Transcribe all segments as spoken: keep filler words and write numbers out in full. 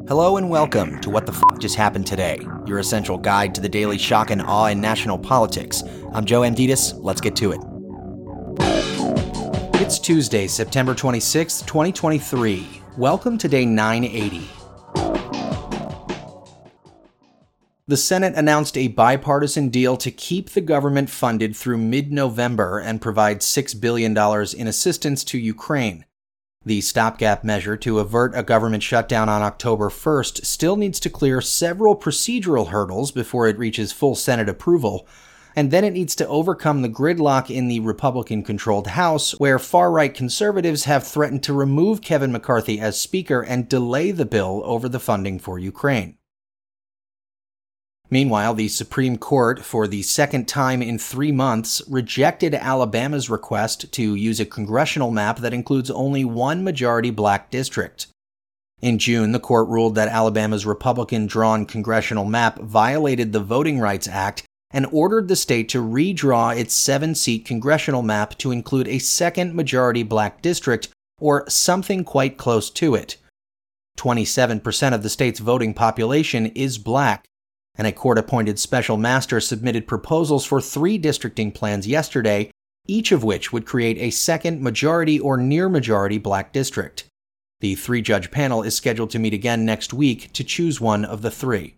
Hello and welcome to What the F*** Just Happened Today, your essential guide to the daily shock and awe in national politics. I'm Joe Amditis. Let's get to it. It's Tuesday, September twenty-sixth, twenty twenty-three. Welcome to day nine eighty. The Senate announced a bipartisan deal to keep the government funded through mid-November and provide six billion dollars in assistance to Ukraine. The stopgap measure to avert a government shutdown on October first still needs to clear several procedural hurdles before it reaches full Senate approval, and then it needs to overcome the gridlock in the Republican-controlled House, where far-right conservatives have threatened to remove Kevin McCarthy as Speaker and delay the bill over the funding for Ukraine. Meanwhile, the Supreme Court, for the second time in three months, rejected Alabama's request to use a congressional map that includes only one majority black district. In June, the court ruled that Alabama's Republican-drawn congressional map violated the Voting Rights Act and ordered the state to redraw its seven-seat congressional map to include a second majority black district, or something quite close to it. twenty-seven percent of the state's voting population is black, and a court-appointed special master submitted proposals for three districting plans yesterday, each of which would create a second majority or near-majority black district. The three-judge panel is scheduled to meet again next week to choose one of the three.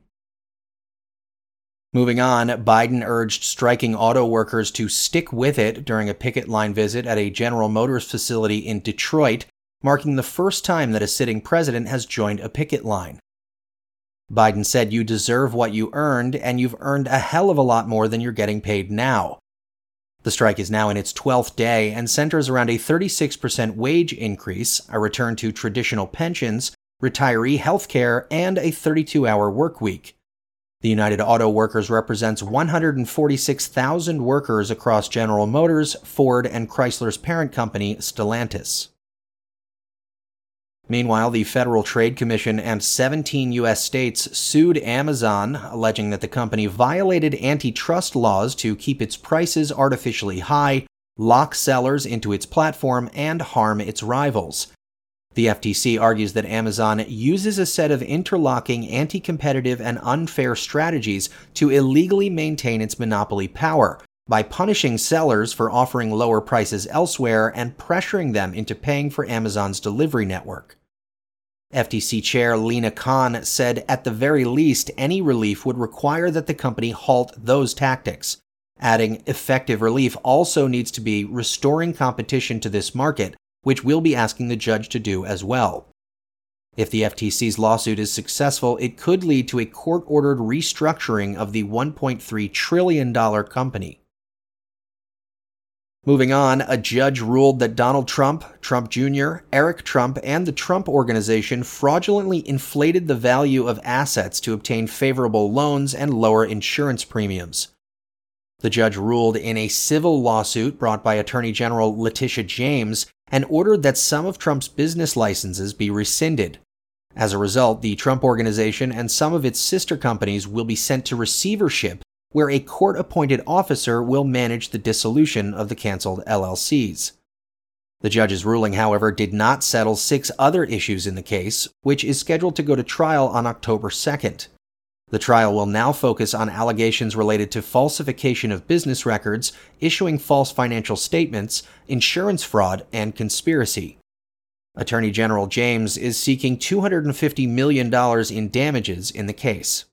Moving on, Biden urged striking auto workers to stick with it during a picket line visit at a General Motors facility in Detroit, marking the first time that a sitting president has joined a picket line. Biden said, "You deserve what you earned, and you've earned a hell of a lot more than you're getting paid now." The strike is now in its twelfth day and centers around a thirty-six percent wage increase, a return to traditional pensions, retiree health care, and a thirty-two hour work week. The United Auto Workers represents one hundred forty-six thousand workers across General Motors, Ford, and Chrysler's parent company, Stellantis. Meanwhile, the Federal Trade Commission and seventeen U S states sued Amazon, alleging that the company violated antitrust laws to keep its prices artificially high, lock sellers into its platform, and harm its rivals. The F T C argues that Amazon uses a set of interlocking anti-competitive and unfair strategies to illegally maintain its monopoly power, by punishing sellers for offering lower prices elsewhere and pressuring them into paying for Amazon's delivery network. F T C Chair Lina Khan said at the very least any relief would require that the company halt those tactics, adding effective relief also needs to be restoring competition to this market, which we'll be asking the judge to do as well. If the F T C's lawsuit is successful, it could lead to a court-ordered restructuring of the one point three trillion dollars company. Moving on, a judge ruled that Donald Trump, Trump Junior, Eric Trump, and the Trump Organization fraudulently inflated the value of assets to obtain favorable loans and lower insurance premiums. The judge ruled in a civil lawsuit brought by Attorney General Letitia James and ordered that some of Trump's business licenses be rescinded. As a result, the Trump Organization and some of its sister companies will be sent to receivership, where a court-appointed officer will manage the dissolution of the canceled L L Cs. The judge's ruling, however, did not settle six other issues in the case, which is scheduled to go to trial on October second. The trial will now focus on allegations related to falsification of business records, issuing false financial statements, insurance fraud, and conspiracy. Attorney General James is seeking two hundred fifty million dollars in damages in the case.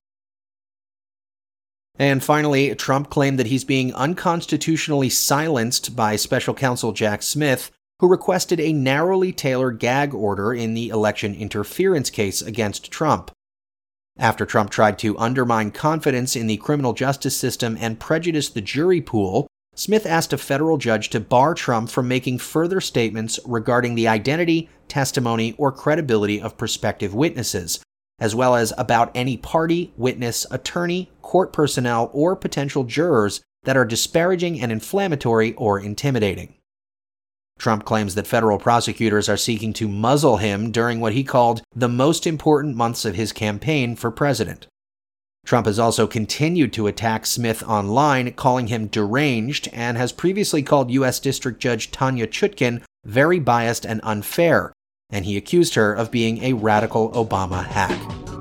And finally, Trump claimed that he's being unconstitutionally silenced by special counsel Jack Smith, who requested a narrowly tailored gag order in the election interference case against Trump. After Trump tried to undermine confidence in the criminal justice system and prejudice the jury pool, Smith asked a federal judge to bar Trump from making further statements regarding the identity, testimony, or credibility of prospective witnesses, as well as about any party, witness, attorney, court personnel, or potential jurors that are disparaging and inflammatory or intimidating. Trump claims that federal prosecutors are seeking to muzzle him during what he called the most important months of his campaign for president. Trump has also continued to attack Smith online, calling him deranged, and has previously called U S District Judge Tanya Chutkin very biased and unfair, and he accused her of being a radical Obama hack.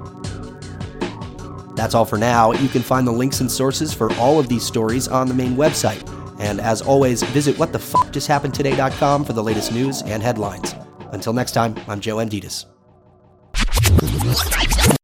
That's all for now. You can find the links and sources for all of these stories on the main website. And as always, visit what the fuck just happened today dot com for the latest news and headlines. Until next time, I'm Joe Amditas.